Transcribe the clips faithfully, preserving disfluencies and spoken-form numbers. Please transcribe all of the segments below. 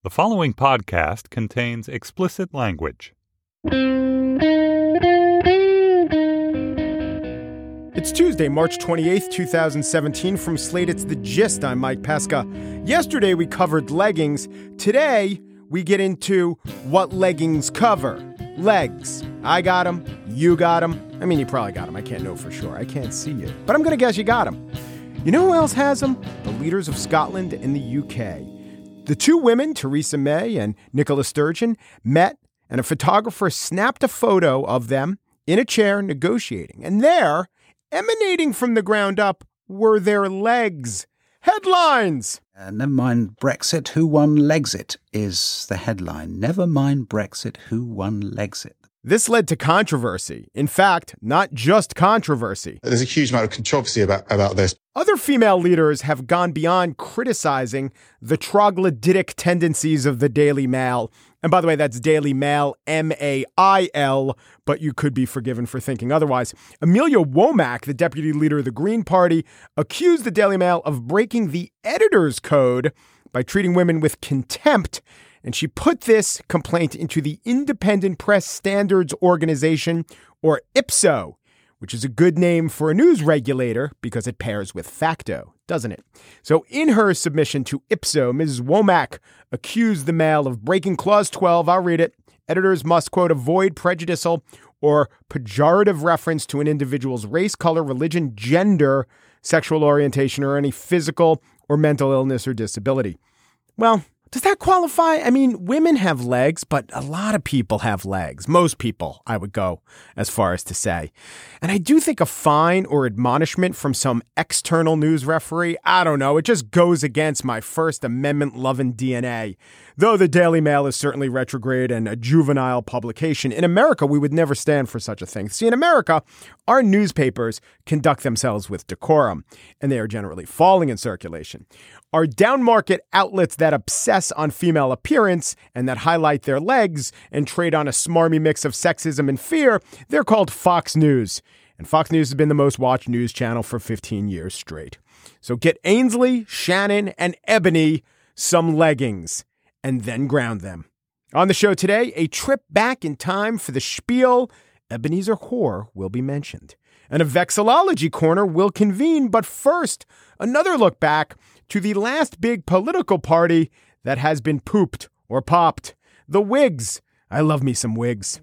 The following podcast contains explicit language. It's Tuesday, March twenty-eighth, twenty seventeen. From Slate, it's The Gist. I'm Mike Pesca. Yesterday, we covered leggings. Today, we get into what leggings cover. Legs. I got them. You got them. I mean, you probably got them. I can't know for sure. I can't see you. But I'm going to guess you got them. You know who else has them? The leaders of Scotland and the U K. The two women, Theresa May and Nicola Sturgeon, met, and a photographer snapped a photo of them in a chair negotiating. And there, emanating from the ground up, were their legs. Headlines! Uh, never mind Brexit, who won Legsit is the headline. Never mind Brexit, who won Legsit. This led to controversy. In fact, not just controversy. There's a huge amount of controversy about, about this. Other female leaders have gone beyond criticizing the troglodytic tendencies of the Daily Mail. And by the way, that's Daily Mail, M A I L, but you could be forgiven for thinking otherwise. Amelia Womack, the deputy leader of the Green Party, accused the Daily Mail of breaking the editor's code by treating women with contempt. And she put this complaint into the Independent Press Standards Organization, or I P S O, which is a good name for a news regulator because it pairs with Facto, doesn't it? So in her submission to I P S O, Missus Womack accused the Mail of breaking Clause twelve. I'll read it. Editors must, quote, avoid prejudicial or pejorative reference to an individual's race, color, religion, gender, sexual orientation, or any physical or mental illness or disability. Well, does that qualify? I mean, women have legs, but a lot of people have legs. Most people, I would go as far as to say. And I do think a fine or admonishment from some external news referee, I don't know, it just goes against my First Amendment-loving D N A. Though the Daily Mail is certainly retrograde and a juvenile publication, in America, we would never stand for such a thing. See, in America, our newspapers conduct themselves with decorum, and they are generally falling in circulation. Our downmarket outlets that obsess on female appearance and that highlight their legs and trade on a smarmy mix of sexism and fear, they're called Fox News. And Fox News has been the most watched news channel for fifteen years straight. So get Ainsley, Shannon, and Ebony some leggings and then ground them. On the show today, a trip back in time for the spiel. Ebenezer Hoare will be mentioned. And a Vexillology corner will convene. But first, another look back to the last big political party that has been pooped or popped. The Whigs. I love me some Whigs.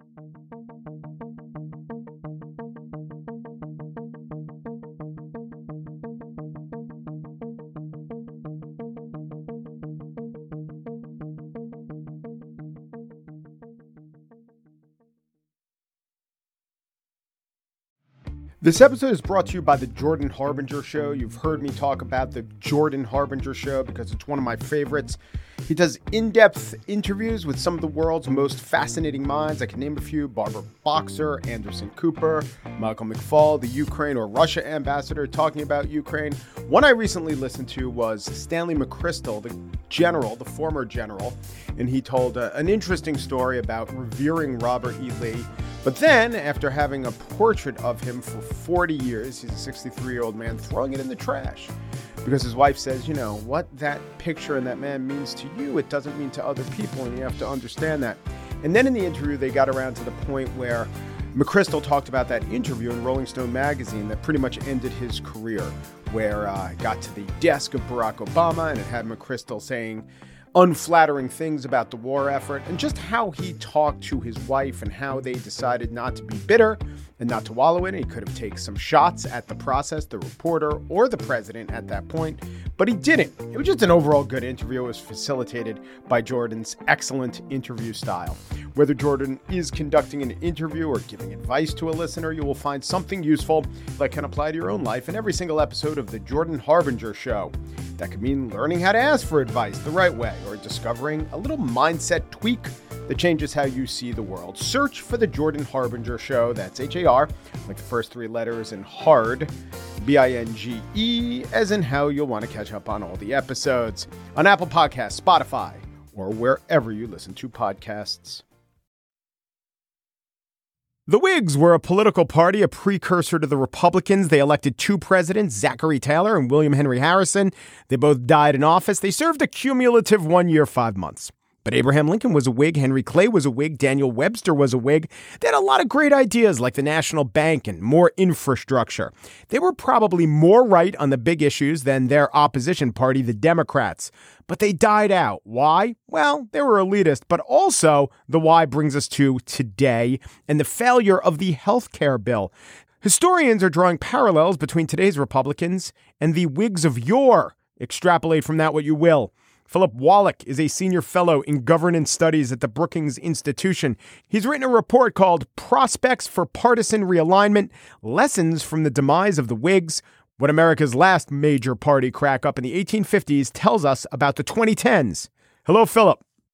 This episode is brought to you by the Jordan Harbinger Show. You've heard me talk about the Jordan Harbinger Show because it's one of my favorites. He does in-depth interviews with some of the world's most fascinating minds. I can name a few: Barbara Boxer, Anderson Cooper, Michael McFaul, the Ukraine or Russia ambassador talking about Ukraine. One I recently listened to was Stanley McChrystal, the general, the former general, and he told uh, an interesting story about revering Robert E. Lee. But then, after having a portrait of him for forty years, he's a sixty-three-year-old man, throwing it in the trash. Because his wife says, you know, what that picture and that man means to you, it doesn't mean to other people, and you have to understand that. And then in the interview, they got around to the point where McChrystal talked about that interview in Rolling Stone magazine that pretty much ended his career, where uh, it got to the desk of Barack Obama, and it had McChrystal saying unflattering things about the war effort, and just how he talked to his wife and how they decided not to be bitter and not to wallow in it. He could have taken some shots at the process, the reporter, or the president at that point, but he didn't. It was just an overall good interview. It was facilitated by Jordan's excellent interview style. Whether Jordan is conducting an interview or giving advice to a listener, you will find something useful that can apply to your own life in every single episode of The Jordan Harbinger Show. That could mean learning how to ask for advice the right way, or discovering a little mindset tweak that changes how you see the world. Search for The Jordan Harbinger Show. That's H A R, like the first three letters, and hard, B I N G E, as in how you'll want to catch up on all the episodes on Apple Podcasts, Spotify, or wherever you listen to podcasts. The Whigs were a political party, a precursor to the Republicans. They elected two presidents, Zachary Taylor and William Henry Harrison. They both died in office. They served a cumulative one year, five months. But Abraham Lincoln was a Whig, Henry Clay was a Whig, Daniel Webster was a Whig. They had a lot of great ideas like the National Bank and more infrastructure. They were probably more right on the big issues than their opposition party, the Democrats. But they died out. Why? Well, they were elitist, but also the why brings us to today and the failure of the health care bill. Historians are drawing parallels between today's Republicans and the Whigs of yore. Extrapolate from that what you will. Philip Wallach is a senior fellow in governance studies at the Brookings Institution. He's written a report called Prospects for Partisan Realignment, Lessons from the Demise of the Whigs. What America's last major party crack up in the eighteen fifties tells us about the twenty tens. Hello, Philip.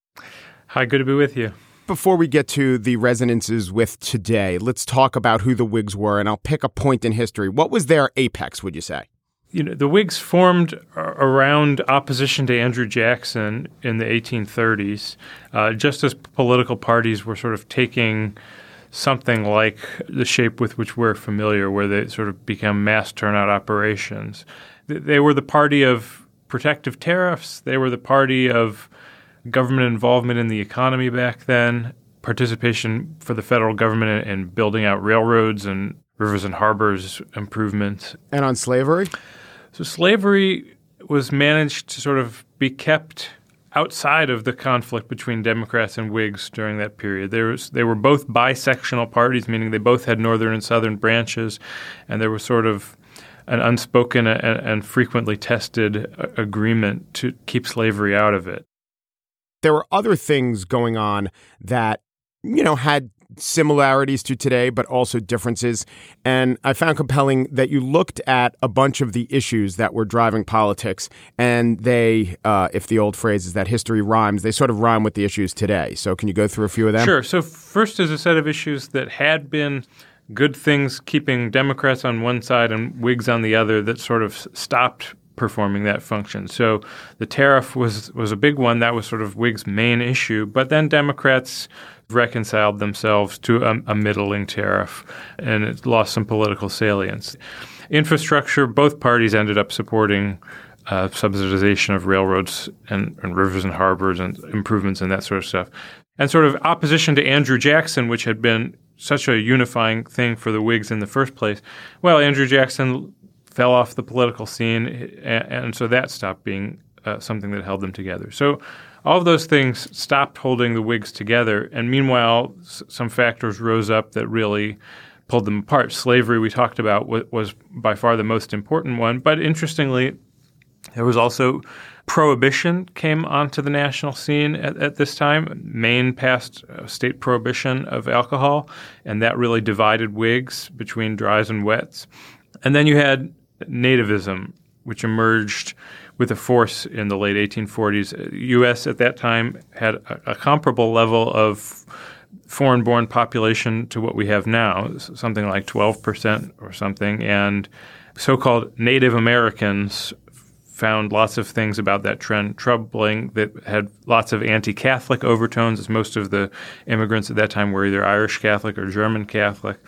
Hi, good to be with you. Before we get to the resonances with today, let's talk about who the Whigs were, and I'll pick a point in history. What was their apex, would you say? You know, the Whigs formed around opposition to Andrew Jackson in the eighteen thirties, uh, just as political parties were sort of taking something like the shape with which we're familiar, where they sort of become mass turnout operations. They were the party of protective tariffs. They were the party of government involvement in the economy back then, participation for the federal government in building out railroads and rivers and harbors improvements. And on slavery? So slavery was managed to sort of be kept outside of the conflict between Democrats and Whigs during that period. There was, they were both bisectional parties, meaning they both had northern and southern branches, and there was sort of an unspoken and, and frequently tested agreement to keep slavery out of it. There were other things going on that, you know, had similarities to today, but also differences. And I found compelling that you looked at a bunch of the issues that were driving politics, and they, uh, if the old phrase is that history rhymes, they sort of rhyme with the issues today. So can you go through a few of them? Sure. So first is a set of issues that had been good things keeping Democrats on one side and Whigs on the other that sort of stopped performing that function. So the tariff was was a big one. That was sort of Whigs' main issue. But then Democrats reconciled themselves to a, a middling tariff, and it lost some political salience. Infrastructure, both parties ended up supporting uh, subsidization of railroads and, and rivers and harbors and improvements and that sort of stuff. And sort of opposition to Andrew Jackson, which had been such a unifying thing for the Whigs in the first place. Well, Andrew Jackson fell off the political scene, and, and so that stopped being uh, something that held them together. So all of those things stopped holding the Whigs together, and meanwhile, s- some factors rose up that really pulled them apart. Slavery, we talked about, w- was by far the most important one, but interestingly, there was also prohibition came onto the national scene at, at this time. Maine passed a state prohibition of alcohol, and that really divided Whigs between dries and wets. And then you had nativism, which emerged with a force in the late eighteen forties. The U S at that time had a, a comparable level of foreign-born population to what we have now, something like twelve percent or something, and so-called Native Americans found lots of things about that trend troubling, that had lots of anti-Catholic overtones, as most of the immigrants at that time were either Irish Catholic or German Catholic.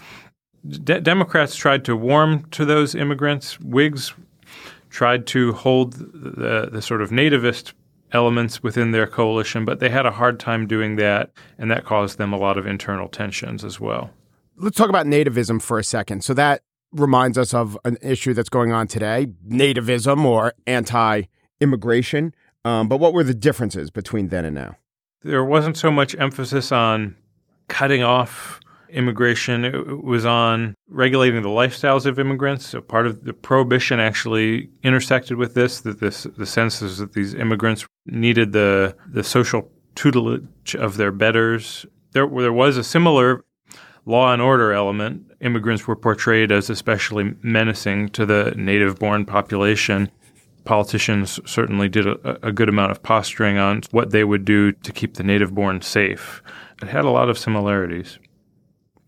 De- Democrats tried to warm to those immigrants. Whigs tried to hold the, the sort of nativist elements within their coalition, but they had a hard time doing that, and that caused them a lot of internal tensions as well. Let's talk about nativism for a second. So that reminds us of an issue that's going on today, nativism or anti-immigration. Um, but what were the differences between then and now? There wasn't so much emphasis on cutting off immigration. It was on regulating the lifestyles of immigrants. So part of the prohibition actually intersected with this, that this, the sense is that these immigrants needed the the social tutelage of their betters. There, there was a similar law and order element. Immigrants were portrayed as especially menacing to the native-born population. Politicians certainly did a, a good amount of posturing on what they would do to keep the native-born safe. It had a lot of similarities.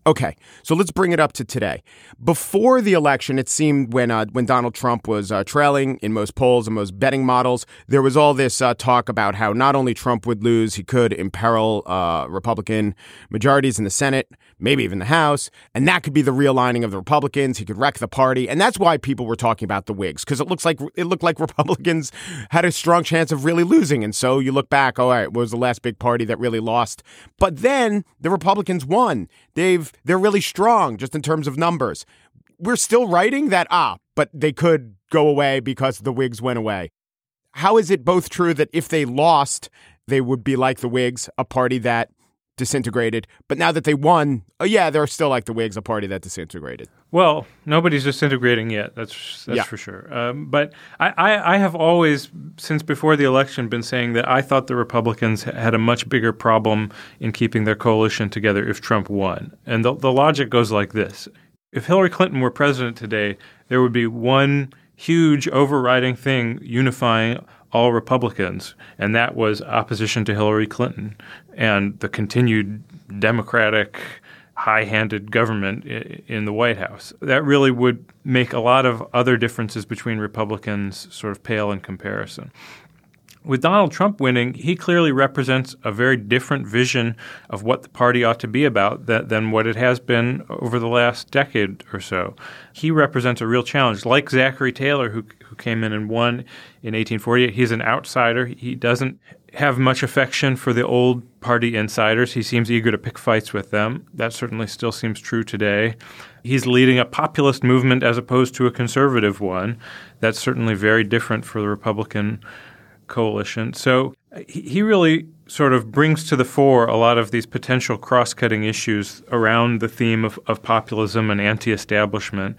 Okay, so let's bring it up to today. Before the election, it seemed when uh, when Donald Trump was uh, trailing in most polls and most betting models, there was all this uh, talk about how not only Trump would lose, he could imperil uh, Republican majorities in the Senate, maybe even the House, and that could be the realigning of the Republicans. He could wreck the party, and that's why people were talking about the Whigs, because it looks like it looked like Republicans had a strong chance of really losing. And so you look back, oh, all right, what was the last big party that really lost? But then the Republicans won. They've They're really strong just in terms of numbers. We're still writing that, ah, but they could go away because the Whigs went away. How is it both true that if they lost, they would be like the Whigs, a party that disintegrated, but now that they won, oh yeah, they're still like the Whigs, a party that disintegrated? Well, nobody's disintegrating yet. That's that's yeah. for sure. Um, but I, I, I have always, since before the election, been saying that I thought the Republicans had a much bigger problem in keeping their coalition together if Trump won. And the, the logic goes like this. If Hillary Clinton were president today, there would be one huge overriding thing unifying all Republicans, and that was opposition to Hillary Clinton and the continued Democratic high-handed government in the White House. That really would make a lot of other differences between Republicans sort of pale in comparison. With Donald Trump winning, he clearly represents a very different vision of what the party ought to be about that, than what it has been over the last decade or so. He represents a real challenge. Like Zachary Taylor, who who came in and won in eighteen forty-eight, he's an outsider. He doesn't have much affection for the old party insiders. He seems eager to pick fights with them. That certainly still seems true today. He's leading a populist movement as opposed to a conservative one. That's certainly very different for the Republican coalition. So he really sort of brings to the fore a lot of these potential cross-cutting issues around the theme of, of populism and anti-establishment.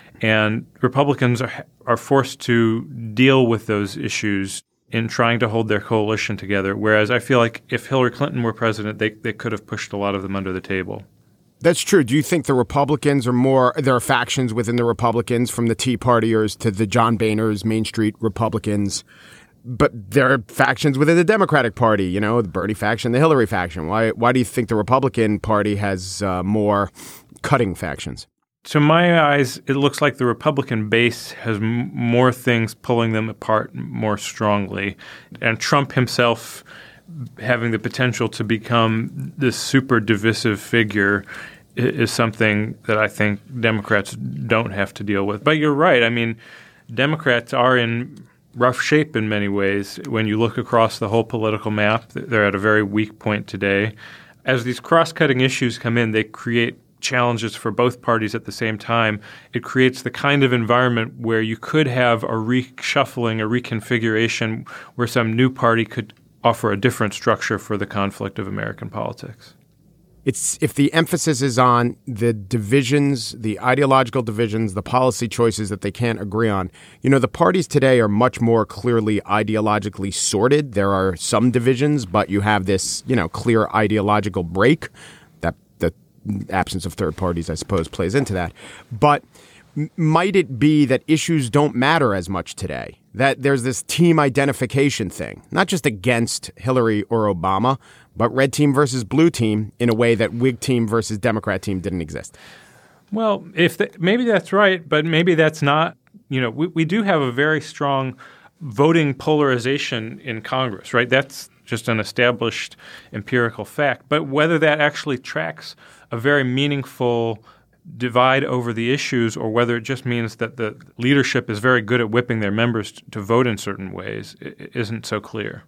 And Republicans are, are forced to deal with those issues in trying to hold their coalition together, whereas I feel like if Hillary Clinton were president, they, they could have pushed a lot of them under the table. That's true. Do you think the Republicans are more, there are factions within the Republicans, from the Tea Partiers to the John Boehners, Main Street Republicans, but there are factions within the Democratic Party, you know, the Bernie faction, the Hillary faction. Why why do you think the Republican Party has uh, more cutting factions? To my eyes, it looks like the Republican base has m- more things pulling them apart more strongly. And Trump himself having the potential to become this super divisive figure is something that I think Democrats don't have to deal with. But you're right. I mean, Democrats are in rough shape in many ways. When you look across the whole political map, they're at a very weak point today. As these cross-cutting issues come in, they create challenges for both parties at the same time. It creates the kind of environment where you could have a reshuffling, a reconfiguration, where some new party could offer a different structure for the conflict of American politics. It's if the emphasis is on the divisions, the ideological divisions, the policy choices that they can't agree on. You know, the parties today are much more clearly ideologically sorted. There are some divisions, but you have this, you know, clear ideological break. That the absence of third parties, I suppose, plays into that. But m- might it be that issues don't matter as much today? That there's this team identification thing, not just against Hillary or Obama, but red team versus blue team in a way that Whig team versus Democrat team didn't exist. Well, if the, maybe that's right, but maybe that's not. You know, we, we do have a very strong voting polarization in Congress, right? That's just an established empirical fact. But whether that actually tracks a very meaningful divide over the issues, or whether it just means that the leadership is very good at whipping their members t- to vote in certain ways, it isn't so clear.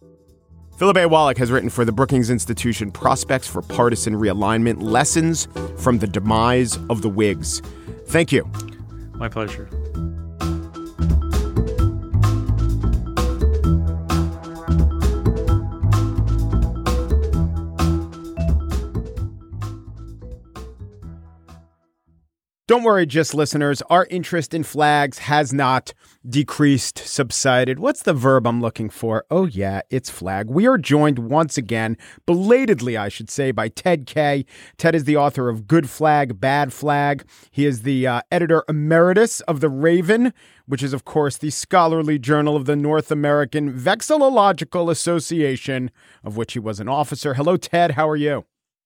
Philip A. Wallach has written for the Brookings Institution Prospects for Partisan Realignment, Lessons from the Demise of the Whigs. Thank you. My pleasure. Don't worry, GIST listeners. Our interest in flags has not decreased, subsided. What's the verb I'm looking for? Oh, yeah, it's flag. We are joined once again, belatedly, I should say, by Ted Kaye. Ted is the author of Good Flag, Bad Flag. He is the uh, editor emeritus of The Raven, which is, of course, the scholarly journal of the North American Vexillological Association, of which he was an officer. Hello, Ted. How are you?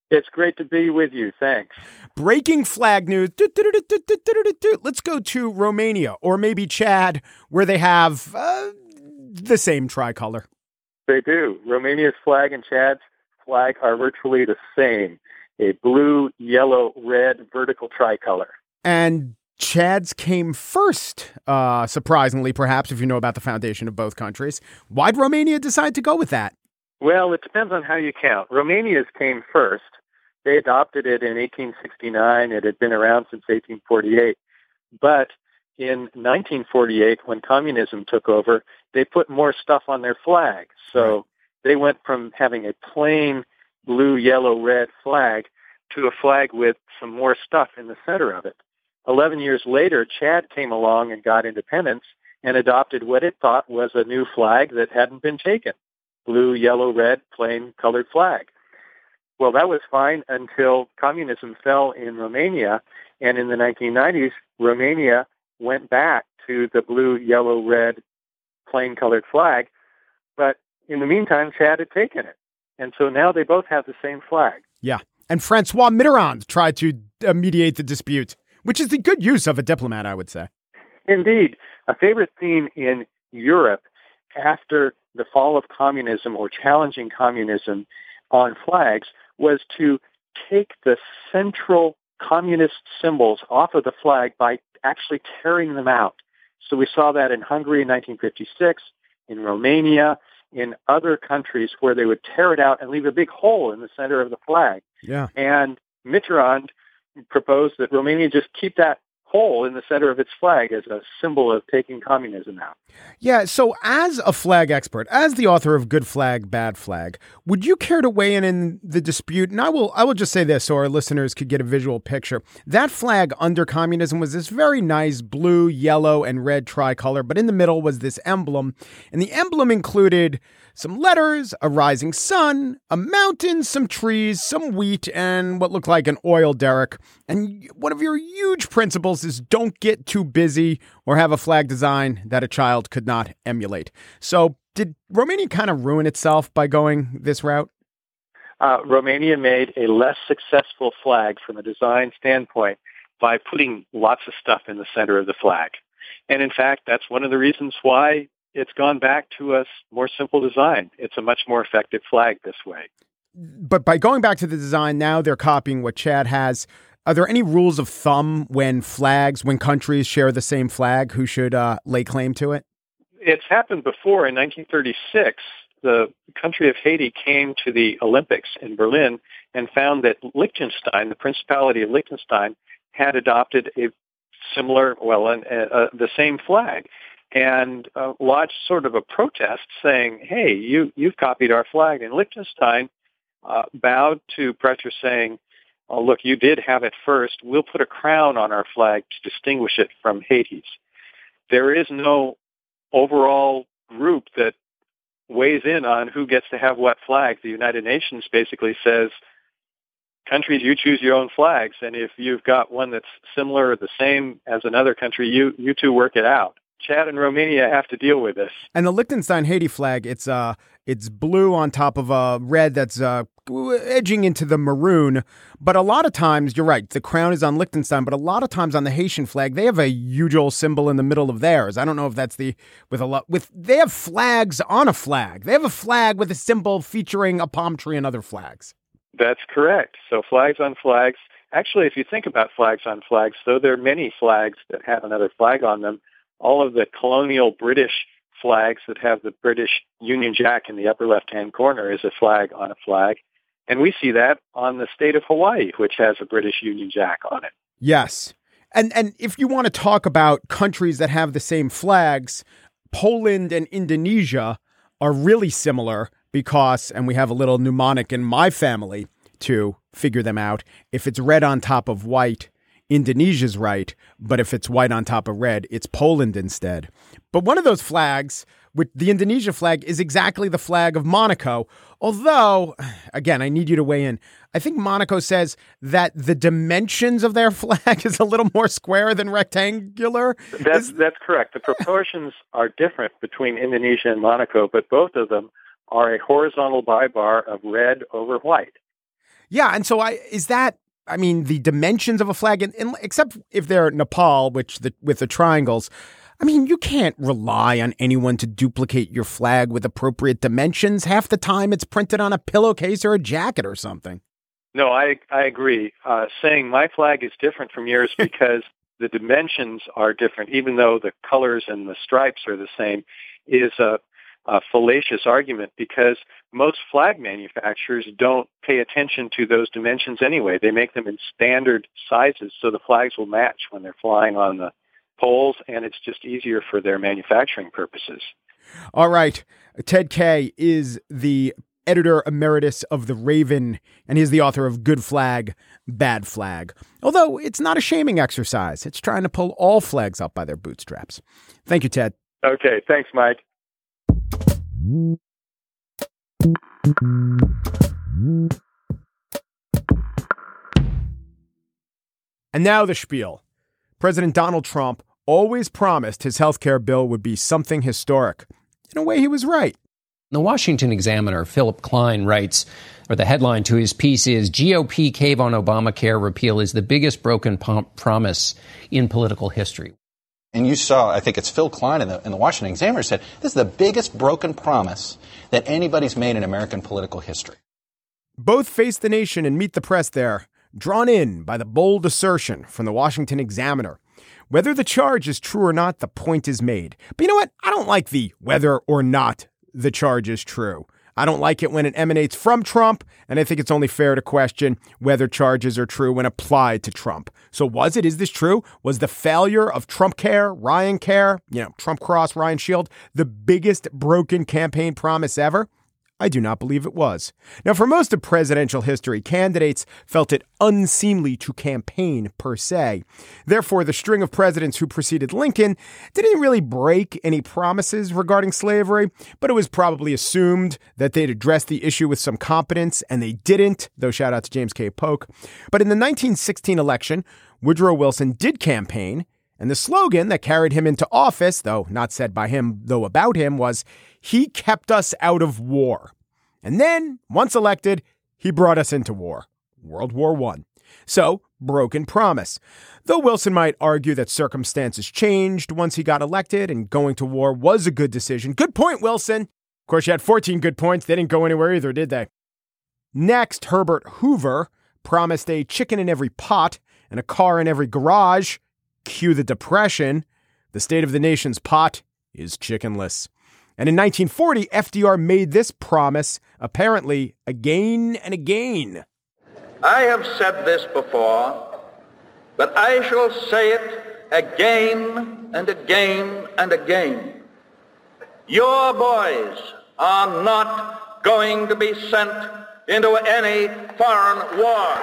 It's great to be with you. Thanks. Breaking flag news. Do, do, do, do, do, do, do, do. Let's go to Romania or maybe Chad, where they have uh, the same tricolor. They do. Romania's flag and Chad's flag are virtually the same. A blue, yellow, red vertical tricolor. And Chad's came first, uh, surprisingly, perhaps, if you know about the foundation of both countries. Why'd Romania decide to go with that? Well, it depends on how you count. Romania's came first. They adopted it in eighteen sixty-nine. It had been around since eighteen forty-eight. But in nineteen forty-eight, when communism took over, they put more stuff on their flag. So right. They went from having a plain blue, yellow, red flag to a flag with some more stuff in the center of it. Eleven years later, Chad came along and got independence and adopted what it thought was a new flag that hadn't been taken. Blue, yellow, red, plain colored flag. Well, that was fine until communism fell in Romania. And in the nineteen nineties, Romania went back to the blue, yellow, red, plain colored flag. But in the meantime, Chad had taken it. And so now they both have the same flag. Yeah. And Francois Mitterrand tried to uh, mediate the dispute, which is the good use of a diplomat, I would say. Indeed. A favorite theme in Europe after the fall of communism or challenging communism on flags was to take the central communist symbols off of the flag by actually tearing them out. So we saw that in Hungary in nineteen fifty-six, in Romania, in other countries where they would tear it out and leave a big hole in the center of the flag. Yeah. And Mitterrand proposed that Romania just keep that hole in the center of its flag as a symbol of taking communism out. Yeah, so as a flag expert, as the author of Good Flag, Bad Flag, would you care to weigh in in the dispute? And I will I will just say this so our listeners could get a visual picture. That flag under communism was this very nice blue, yellow, and red tricolor, but in the middle was this emblem. And the emblem included some letters, a rising sun, a mountain, some trees, some wheat, and what looked like an oil derrick. And one of your huge principles is don't get too busy or have a flag design that a child could not emulate. So did Romania kind of ruin itself by going this route? Uh, Romania made a less successful flag from a design standpoint by putting lots of stuff in the center of the flag. And in fact, that's one of the reasons why it's gone back to a more simple design. It's a much more effective flag this way. But by going back to the design, now they're copying what Chad has. Are there any rules of thumb when flags, when countries share the same flag, who should uh, lay claim to it? It's happened before. In nineteen thirty-six, the country of Haiti came to the Olympics in Berlin and found that Liechtenstein, the Principality of Liechtenstein, had adopted a similar, well, uh, uh, the same flag, and uh, lodged sort of a protest saying, hey, you, you've copied our flag. And Liechtenstein uh, bowed to pressure saying, oh, look, you did have it first. We'll put a crown on our flag to distinguish it from Haiti's. There is no overall group that weighs in on who gets to have what flag. The United Nations basically says, countries, you choose your own flags. And if you've got one that's similar or the same as another country, you, you two work it out. Chad and Romania have to deal with this. And the Liechtenstein Haiti flag, it's uh, it's blue on top of a red that's uh, edging into the maroon. But a lot of times, you're right, the crown is on Liechtenstein, but a lot of times on the Haitian flag, they have a huge old symbol in the middle of theirs. I don't know if that's the, with a lot, with, they have flags on a flag. They have a flag with a symbol featuring a palm tree and other flags. That's correct. So flags on flags. Actually, if you think about flags on flags, though, there are many flags that have another flag on them. All of the colonial British flags that have the British Union Jack in the upper left-hand corner is a flag on a flag. And we see that on the state of Hawaii, which has a British Union Jack on it. Yes. And and if you want to talk about countries that have the same flags, Poland and Indonesia are really similar because, and we have a little mnemonic in my family to figure them out, if it's red on top of white, Indonesia's right, but if it's white on top of red, it's Poland instead. But one of those flags, with the Indonesia flag, is exactly the flag of Monaco. Although, again, I need you to weigh in. I think Monaco says that the dimensions of their flag is a little more square than rectangular. That's, that's correct. The proportions are different between Indonesia and Monaco, but both of them are a horizontal bibar of red over white. Yeah, and so I is that, I mean, the dimensions of a flag, and, and except if they're Nepal, which the, with the triangles, I mean, you can't rely on anyone to duplicate your flag with appropriate dimensions. Half the time it's printed on a pillowcase or a jacket or something. No, I I agree. Uh, saying my flag is different from yours because the dimensions are different, even though the colors and the stripes are the same, is a, a fallacious argument because most flag manufacturers don't pay attention to those dimensions anyway. They make them in standard sizes so the flags will match when they're flying on the poles, and it's just easier for their manufacturing purposes. All right. Ted Kaye is the editor emeritus of The Raven, and he's the author of Good Flag, Bad Flag. Although it's not a shaming exercise. It's trying to pull all flags up by their bootstraps. Thank you, Ted. Okay. Thanks, Mike. And now the spiel. President Donald Trump always promised his health care bill would be something historic. In a way, he was right. The Washington Examiner, Philip Klein, writes, or the headline to his piece is, G O P cave on Obamacare repeal is the biggest broken pom- promise in political history. And you saw, I think it's Phil Klein in the, in the Washington Examiner said, this is the biggest broken promise that anybody's made in American political history. Both Face the Nation and Meet the Press there, drawn in by the bold assertion from the Washington Examiner. Whether the charge is true or not, the point is made. But you know what? I don't like the whether or not the charge is true. I don't like it when it emanates from Trump, and I think it's only fair to question whether charges are true when applied to Trump. So was it? Is this true? Was the failure of Trump Care, Ryan Care, you know, Trump Cross, Ryan Shield, the biggest broken campaign promise ever? I do not believe it was. Now, for most of presidential history, candidates felt it unseemly to campaign per se. Therefore, the string of presidents who preceded Lincoln didn't really break any promises regarding slavery, but it was probably assumed that they'd address the issue with some competence, and they didn't, though shout out to James K. Polk. But in the nineteen sixteen election, Woodrow Wilson did campaign, and the slogan that carried him into office, though not said by him, though about him, was, "He kept us out of war." And then, once elected, he brought us into war. World War One. So, broken promise. Though Wilson might argue that circumstances changed once he got elected and going to war was a good decision. Good point, Wilson. Of course, you had fourteen good points. They didn't go anywhere either, did they? Next, Herbert Hoover promised a chicken in every pot and a car in every garage. Cue the Depression. The state of the nation's pot is chickenless. And in nineteen forty, F D R made this promise, apparently, again and again. I have said this before, but I shall say it again and again and again. Your boys are not going to be sent into any foreign war.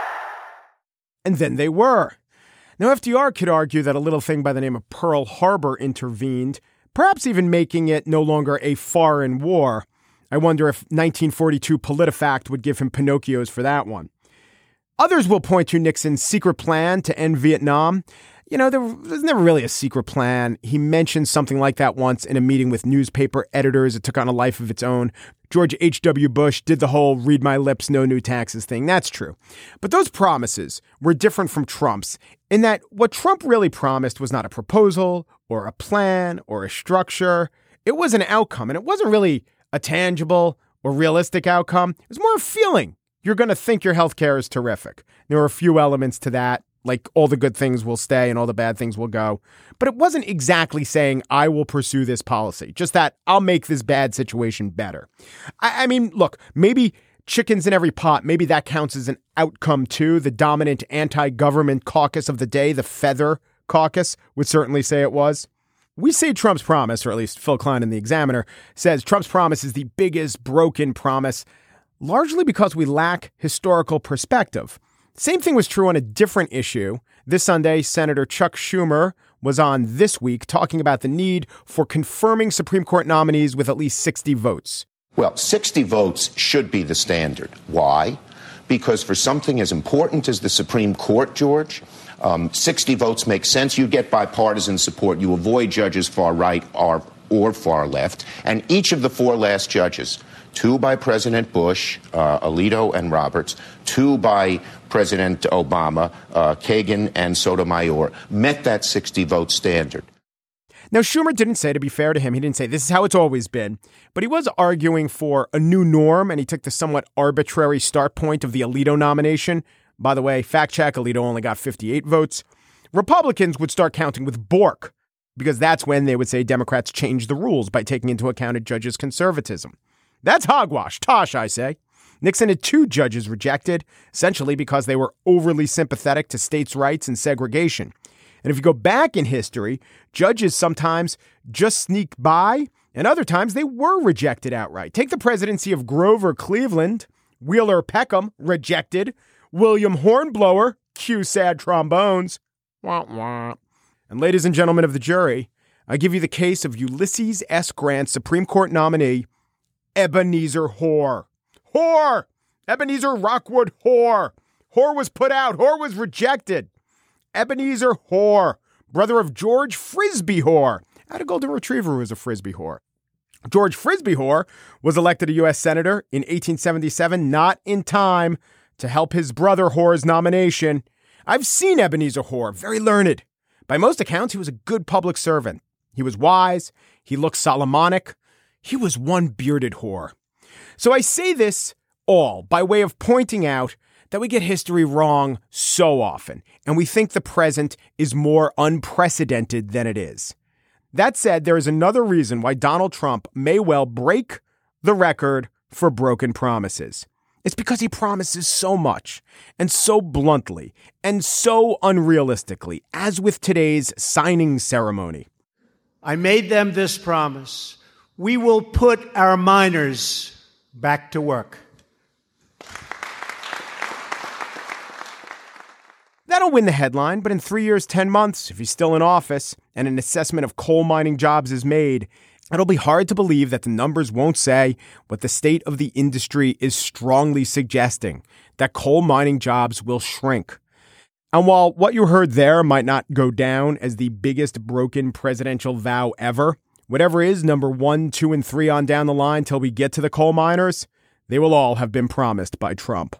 And then they were. Now, F D R could argue that a little thing by the name of Pearl Harbor intervened, perhaps even making it no longer a foreign war. I wonder if nineteen forty-two PolitiFact would give him Pinocchios for that one. Others will point to Nixon's secret plan to end Vietnam. You know, there was never really a secret plan. He mentioned something like that once in a meeting with newspaper editors. It took on a life of its own. George H W. Bush did the whole read my lips, no new taxes thing. That's true. But those promises were different from Trump's in that what Trump really promised was not a proposal or a plan or a structure. It was an outcome, and it wasn't really a tangible or realistic outcome. It was more a feeling. You're going to think your healthcare is terrific. There were a few elements to that, like all the good things will stay and all the bad things will go. But it wasn't exactly saying, I will pursue this policy, just that I'll make this bad situation better. I, I mean, look, maybe chickens in every pot, maybe that counts as an outcome too. The dominant anti-government caucus of the day, the Feather Caucus, would certainly say it was. We say Trump's promise, or at least Phil Klein in The Examiner, says Trump's promise is the biggest broken promise, largely because we lack historical perspective. Same thing was true on a different issue. This Sunday, Senator Chuck Schumer was on This Week talking about the need for confirming Supreme Court nominees with at least sixty votes. Well, sixty votes should be the standard. Why? Because for something as important as the Supreme Court, George, um, sixty votes make sense. You get bipartisan support. You avoid judges far right or, or far left. And each of the four last judges two by President Bush, uh, Alito and Roberts, two by President Obama, uh, Kagan and Sotomayor, met that sixty vote standard. Now, Schumer didn't say, to be fair to him, he didn't say this is how it's always been, but he was arguing for a new norm, and he took the somewhat arbitrary start point of the Alito nomination. By the way, fact check, Alito only got fifty-eight votes. Republicans would start counting with Bork, because that's when they would say Democrats changed the rules by taking into account a judge's conservatism. That's hogwash. Tosh, I say. Nixon had two judges rejected, essentially because they were overly sympathetic to states' rights and segregation. And if you go back in history, judges sometimes just sneaked by, and other times they were rejected outright. Take the presidency of Grover Cleveland, Wheeler Peckham, rejected, William Hornblower, cue sad trombones, wah, wah. And ladies and gentlemen of the jury, I give you the case of Ulysses S. Grant, Supreme Court nominee, Ebenezer Hoar. Hoar! Ebenezer Rockwood Hoar. Hoar was put out. Hoar was rejected. Ebenezer Hoar, brother of George Frisbee Hoar. I had a golden retriever who was a Frisbee Hoar. George Frisbee Hoar was elected a U S senator in eighteen seventy-seven, not in time to help his brother Hoar's nomination. I've seen Ebenezer Hoar, very learned. By most accounts, he was a good public servant. He was wise. He looked Solomonic. He was one bearded whore. So I say this all by way of pointing out that we get history wrong so often, and we think the present is more unprecedented than it is. That said, there is another reason why Donald Trump may well break the record for broken promises. It's because he promises so much, and so bluntly, and so unrealistically, as with today's signing ceremony. I made them this promise. We will put our miners back to work. That'll win the headline, but in three years, ten months, if he's still in office and an assessment of coal mining jobs is made, it'll be hard to believe that the numbers won't say what the state of the industry is strongly suggesting, that coal mining jobs will shrink. And while what you heard there might not go down as the biggest broken presidential vow ever, whatever is number one, two, and three on down the line till we get to the coal miners, they will all have been promised by Trump.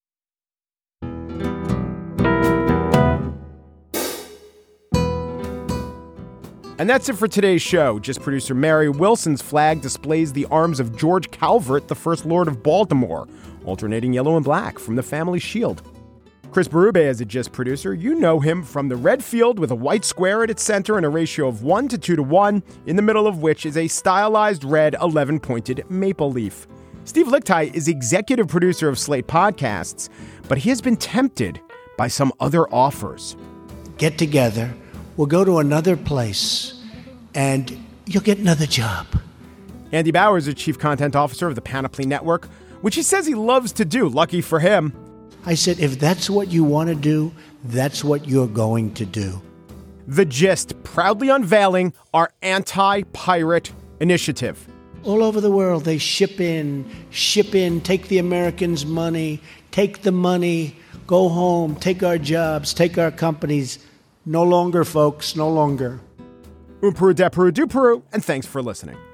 And that's it for today's show. Just producer Mary Wilson's flag displays the arms of George Calvert, the first Lord of Baltimore, alternating yellow and black from the family shield. Chris Berube is a Gist producer. You know him from the red field with a white square at its center and a ratio of one to two to one, in the middle of which is a stylized red eleven-pointed maple leaf. Steve Lickteig is executive producer of Slate Podcasts, but he has been tempted by some other offers. Get together. We'll go to another place, and you'll get another job. Andy Bowers is chief content officer of the Panoply Network, which he says he loves to do. Lucky for him. I said, if that's what you want to do, that's what you're going to do. The Gist, proudly unveiling our anti-pirate initiative. All over the world, they ship in, ship in, take the Americans' money, take the money, go home, take our jobs, take our companies. No longer, folks, no longer. Un Peru de Peru du Peru, and thanks for listening.